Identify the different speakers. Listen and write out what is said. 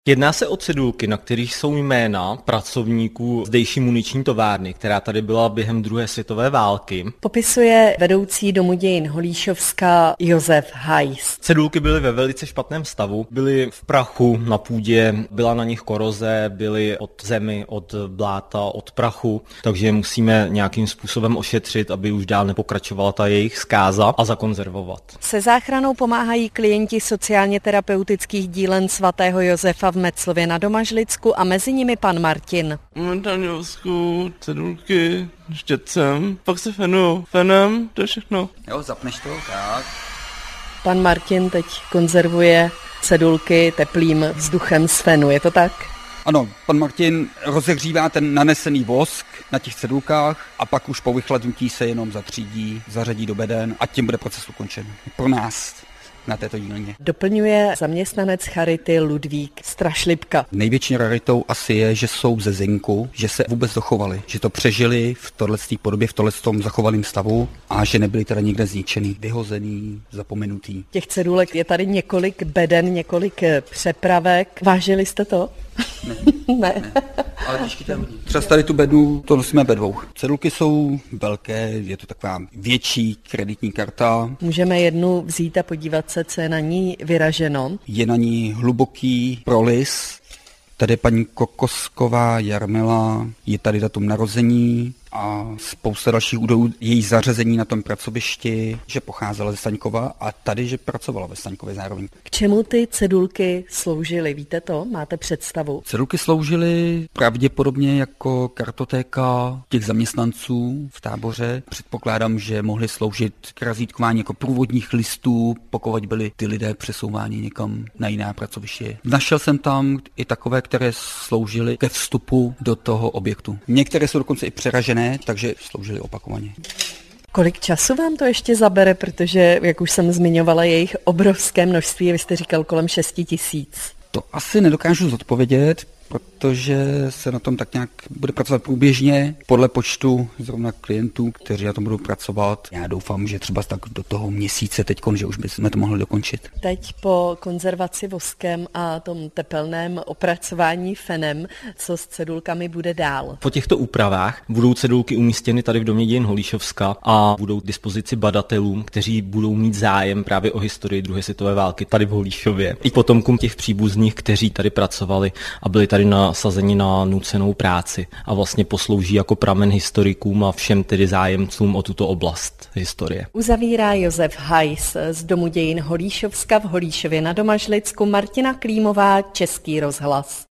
Speaker 1: Jedná se o cedulky, na kterých jsou jména pracovníků zdejší muniční továrny, která tady byla během druhé světové války.
Speaker 2: Popisuje vedoucí Domu dějin Holíšovska Josef Hajs.
Speaker 1: Cedulky byly ve velice špatném stavu, byly v prachu na půdě, byla na nich koroze, byly od zemi, od bláta, od prachu, takže musíme nějakým způsobem ošetřit, aby už dál nepokračovala ta jejich zkáza a zakonzervovat.
Speaker 2: Se záchranou pomáhají klienti sociálně terapeutických dílen svatého Josefa v Metzlově na Domažlicku a mezi nimi pan Martin.
Speaker 3: Momentálně vosku, cedulky, štětcem, pak se fenem, to je všechno.
Speaker 4: Jo, zapneš to, tak.
Speaker 2: Pan Martin teď konzervuje cedulky teplým vzduchem z fenu, je to tak?
Speaker 4: Ano, pan Martin rozehřívá ten nanesený vosk na těch cedulkách a pak už po vychladnutí se jenom zatřídí, zařadí do beden a tím bude proces ukončen. Pro nás na této dílně.
Speaker 2: Doplňuje zaměstnanec charity Ludvík Strašlipka.
Speaker 4: Největší raritou asi je, že jsou ze zinku, že se vůbec dochovali, že to přežili v tohleté podobě, v tohletom zachovalém stavu a že nebyli teda nikde zničený, vyhozený, zapomenutý.
Speaker 2: Těch cedulek je tady několik beden, několik přepravek. Vážili jste to? Ne.
Speaker 4: Ale těžký to je hodně. Třeba tady tu bednu, to nosíme ve dvou. Cedulky jsou velké, je to taková větší kreditní karta.
Speaker 2: Můžeme jednu vzít a podívat se, co je na ní vyraženo.
Speaker 4: Je na ní hluboký prolis. Tady je paní Kokosková Jarmila, je tady datum narození a spousta dalších údajů, její zařazení na tom pracovišti, že pocházela ze Staňkova a tady, že pracovala ve Staňkově zároveň.
Speaker 2: K čemu ty cedulky sloužily? Víte to? Máte představu?
Speaker 4: Cedulky sloužily pravděpodobně jako kartotéka těch zaměstnanců v táboře. Předpokládám, že mohly sloužit k razítkování jako průvodních listů, pokud byli ty lidé přesouváni někam na jiná pracoviště. Našel jsem tam i takové, které sloužily ke vstupu do toho objektu. Některé jsou dokonce i přeražené, takže sloužily opakovaně.
Speaker 2: Kolik času vám to ještě zabere, protože, jak už jsem zmiňovala, jejich obrovské množství, vy jste říkal kolem 6 000.
Speaker 4: To asi nedokážu zodpovědět, protože se na tom tak nějak bude pracovat průběžně podle počtu zrovna klientů, kteří na tom budou pracovat. Já doufám, že třeba tak do toho měsíce teďkon, že už bychom to mohli dokončit.
Speaker 2: Teď po konzervaci voskem a tom tepelném opracování fenem, co s cedulkami bude dál?
Speaker 1: Po těchto úpravách budou cedulky umístěny tady v Domě dějin Holíšovska a budou k dispozici badatelům, kteří budou mít zájem právě o historii druhé světové války tady v Holíšově. I potomkům těch příbuzných, kteří tady pracovali a byli tady nasazeni na nucenou práci a vlastně poslouží jako pramen historikům a všem tedy zájemcům o tuto oblast historie.
Speaker 2: Uzavírá Josef Hajs z Domu dějin Holíšovska v Holíšově na Domažlicku, Martina Klímová, Český rozhlas.